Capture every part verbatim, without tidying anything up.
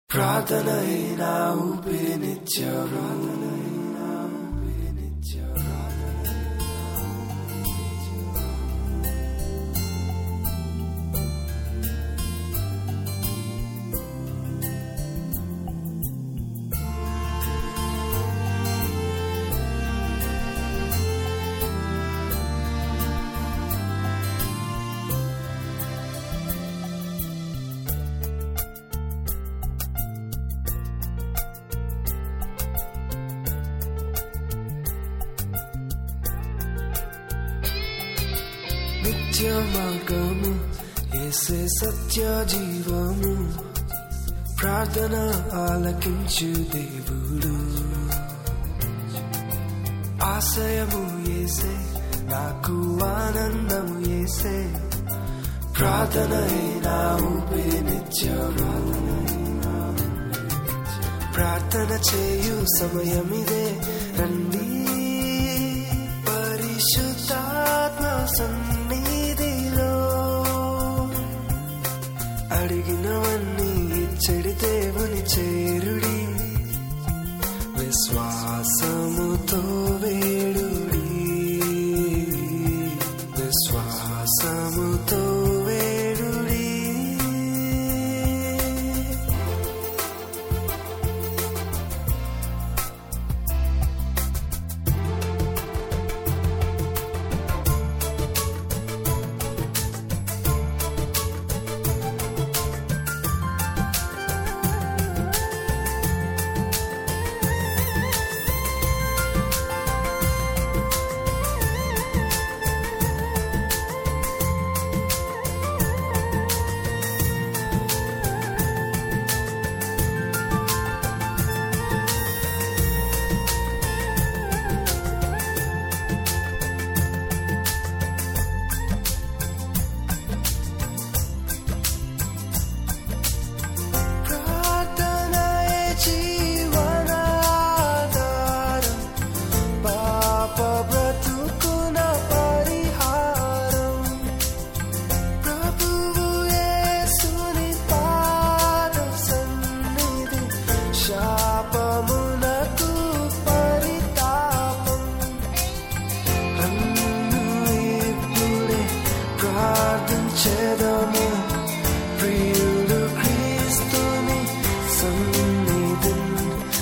ప్రార్థనయే నా ఊపిరినిచ్చావు, ప్రార్థనయే నా ఊపిరినిచ్చావు, నిత్య మార్గము యేసే సత్య జీవము, ప్రార్థన ఆలకించు దేవుడు. ఆశయము యేసే, నాకు ఆనందము యేసే, ప్రార్థనయే నా ఊపిరినిచ్చావు. ప్రార్థన చేయు సమయమిదే, రండి పరిశుద్ధాత్మ సన్నిధిలో. అడిగినవన్నీ ఇచ్చడి దేవుని చేరుడి, విశ్వాసముతో వేడుడి, విశ్వాసముతో వేడుడి. ప్రార్థించేదము ప్రియుడు క్రీస్తుని సన్నిధిని,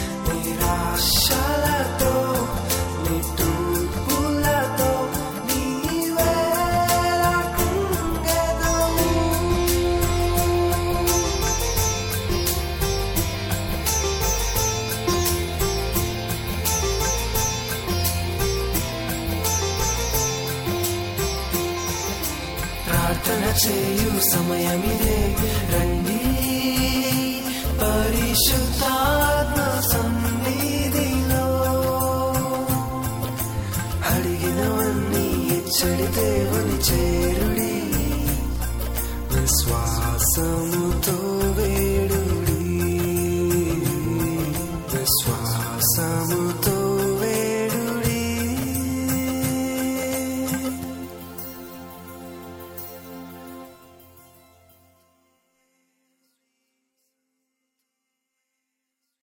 నిరాశలతో నిట్టూర్పులతో నీవేళ కృంగెదము. ప్రార్థన చేయు సమయమిదే, రండి పరిశుద్ధాత్మ సన్నిధిలో. అడిగినవన్నీ ఇచ్చడి దేవుని చేరుడి, విశ్వాసముతో వే